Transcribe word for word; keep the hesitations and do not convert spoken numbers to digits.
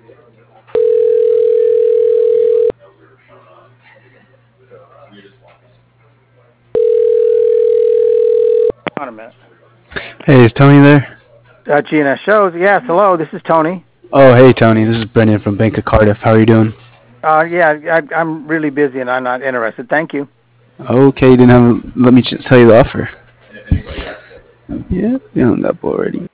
On a minute. Hey, is Tony there? Uh, G N S shows. Yes, hello. This is Tony. Oh, hey, Tony. This is Brendan from Bank of Cardiff. How are you doing? Uh, yeah, I, I'm really busy and I'm not interested. Thank you. Okay, you didn't have. Let me just tell you the offer. Yeah, we hung up already.